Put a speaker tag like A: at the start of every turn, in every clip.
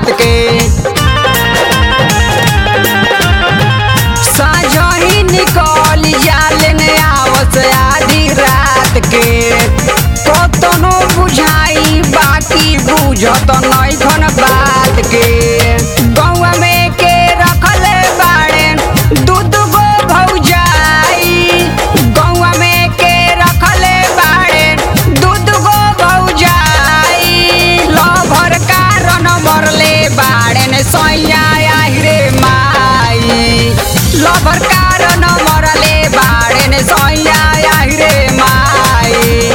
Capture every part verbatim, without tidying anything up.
A: रात के साझही निकल जालन आवस आधी रात के कतनो बुझाई बाकी बुझत नइखन बात के गौवा में के रखले बाड़े दूध गो भौजाई गौवा में के रखले बाड़े दूध गो भौजाई लभर कारण मरले बाड़े सैया रे माई लभर कारण मरले बाड़े सैया रे माई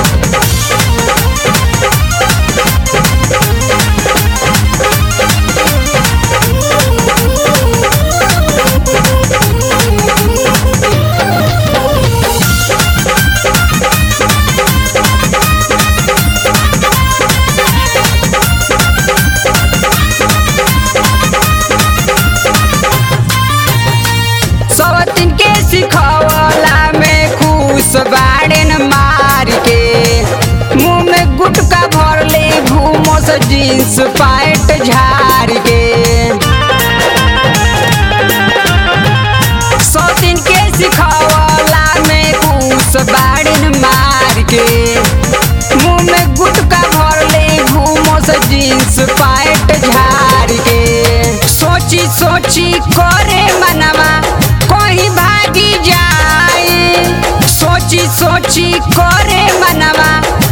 A: सवतिन के सिखवला में खुश बाड़ेन मार के मुंह में गुटका भरले घूमस जींस पैंट झाड़ के सवतिन के सिखवला में खुश बाड़ेन मार के मुंह में गुटका भरले घूमस जींस पैंट झाड़ के सोची सोची करे मनवा कहीं भागी जाए सोची सोची करे मनवा